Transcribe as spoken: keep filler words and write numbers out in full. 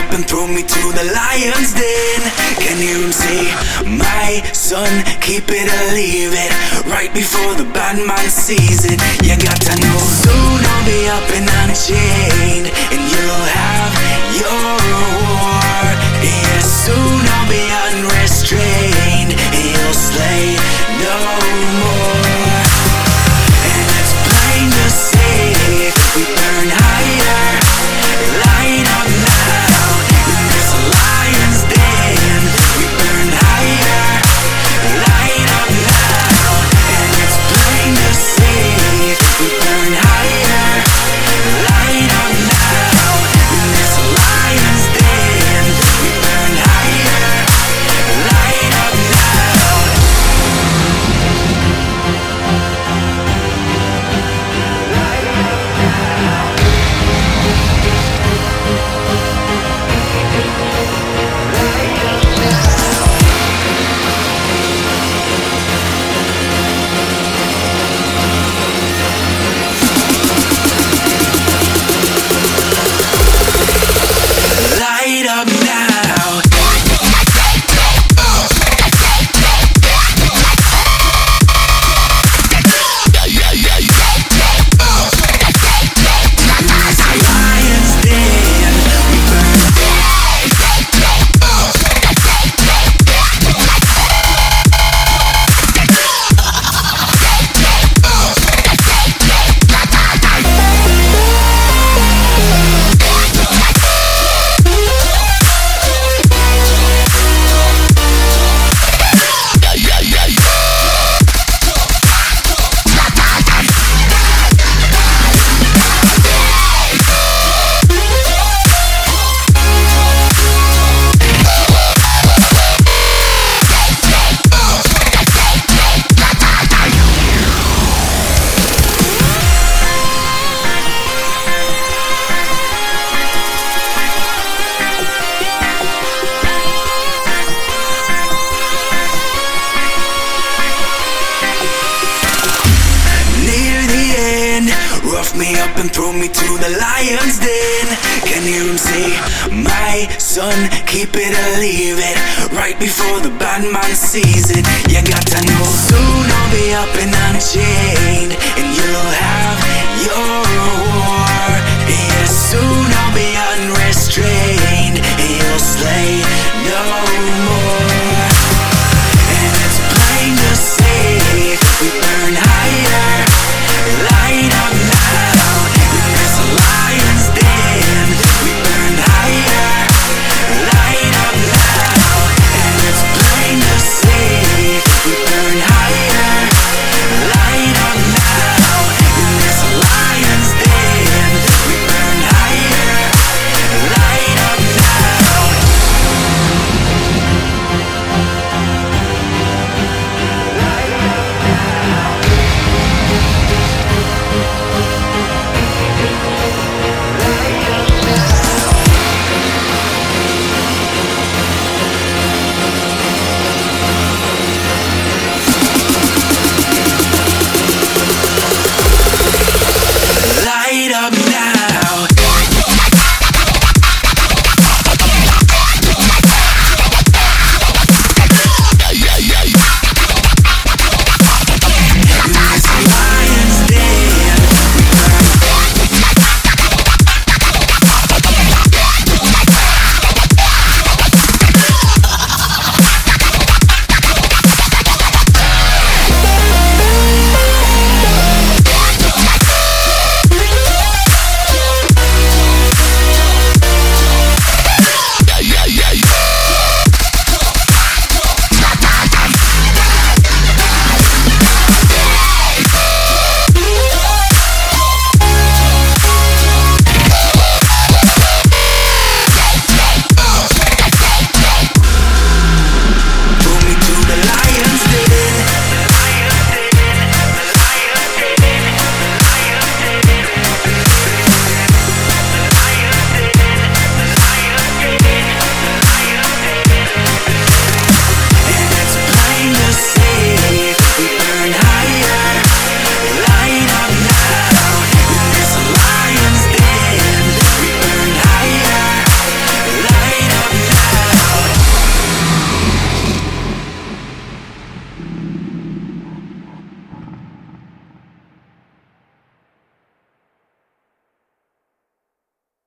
up and throw me to the lion's den. Can hear him say, my son, keep it or leave it, right before the bad man sees it. You got to know, soon I'll be up and unchained, and you'll have your reward. Yeah, soon I'll be unrestrained, and you'll slay no more. And it's plain to see, we burn higher, light up now, in this lion's den. We burn higher, light up now, and it's plain to see, we burn higher, light up now, in this lion's den. We burn higher, light up now. Light up now. Lion's Den, we burn. Rough me up and throw me to the lion's den. Can hear him say, my son, keep it or leave it, right before the bad man sees it. You got to know, soon I'll be up and unchained, and you'll have your